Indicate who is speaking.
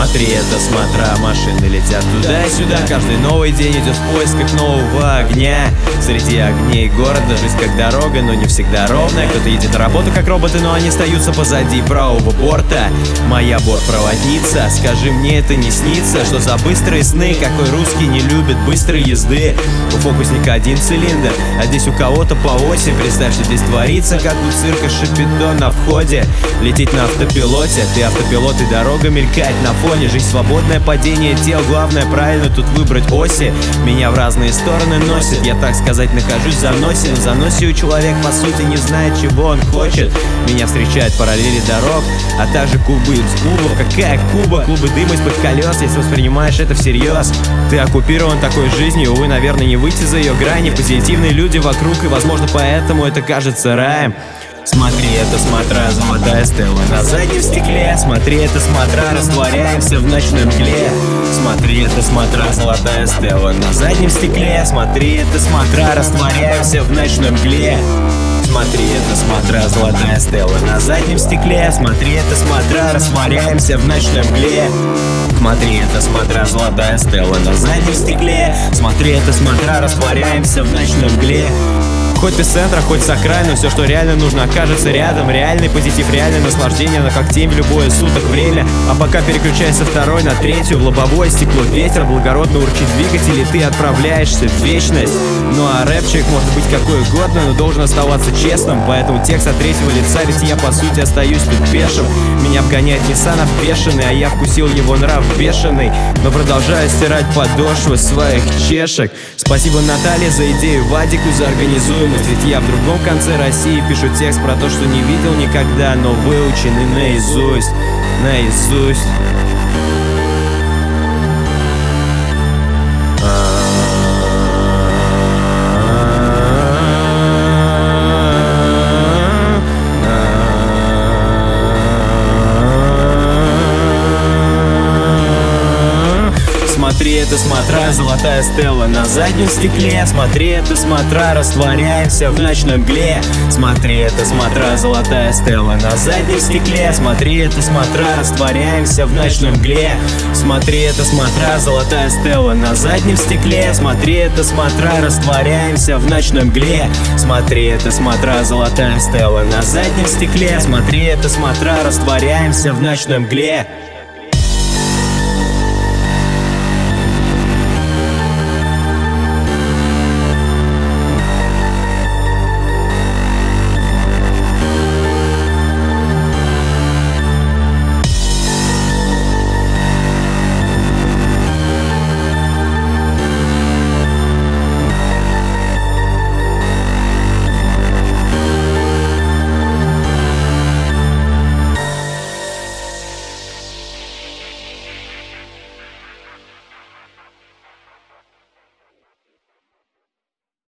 Speaker 1: Смотри, это смотра, машины летят туда и сюда. Каждый новый день идет в поисках нового огня. Среди огней города жизнь как дорога, но не всегда ровная. Кто-то едет на работу как роботы, но они остаются позади правого борта. Моя бортпроводница, скажи, мне это не снится? Что за быстрые сны? Какой русский не любит быстрой езды? У фокусника один цилиндр, а здесь у кого-то по 8. Представь, что здесь творится, как у цирка Шапито на входе. Лететь на автопилоте, ты автопилот и дорога мелькает на фоне. Жизнь свободное падение тел, главное правильно тут выбрать оси. Меня в разные стороны носит, я, так сказать, нахожусь в заносе. В заносе у человека по сути не знает, чего он хочет. Меня встречают параллели дорог, а также кубы из клубов. Какая Куба? Клубы дыма из-под колес, если воспринимаешь это всерьез. Ты оккупирован такой жизнью, увы, наверное, не выйти за ее грани. Позитивные люди вокруг, и, возможно, поэтому это кажется раем. Смотри, это смотра, золотая стела на заднем стекле. Смотри, это смотра, растворяемся в ночной мгле. Смотри, это смотра, золотая стела на заднем стекле. Смотри, это смотра, растворяемся в ночной мгле. Смотри, это смотра, золотая стела на заднем стекле. Смотри, это смотра, растворяемся в ночной мгле. Смотри, это смотра, золотая стела на заднем стекле. Смотри, это смотра, растворяемся в ночной мгле. Хоть из центра, хоть с окраины, все, что реально нужно, окажется рядом. Реальный позитив, реальное наслаждение, на как тень в любое суток время. А пока переключайся второй на третью, в лобовое стекло ветер, благородно урчит двигатель, и ты отправляешься в вечность. Ну а рэпчик может быть какой угодно, но должен оставаться честным. Поэтому текст от третьего лица, ведь я по сути остаюсь тут пешим. Меня обгоняет Nissan бешеный, а я вкусил его нрав бешеный, но продолжаю стирать подошвы своих чешек. Спасибо Наталье за идею, Вадику за организуемость. Ведь я в другом конце России пишу текст про то, что не видел никогда, но выученный наизусть, наизусть. Смотри, это смотра, золотая стела на заднем стекле. Смотри, это смотра, растворяемся в ночной мгле. Смотри, это смотра, золотая стела на заднем стекле. Смотри, это смотра, растворяемся в ночной мгле. Смотри, это смотра, золотая стела на заднем стекле. Смотри, это смотра, растворяемся в ночной мгле. Смотри, это смотра, золотая стела на заднем стекле. Смотри, это смотра, растворяемся в ночной мгле.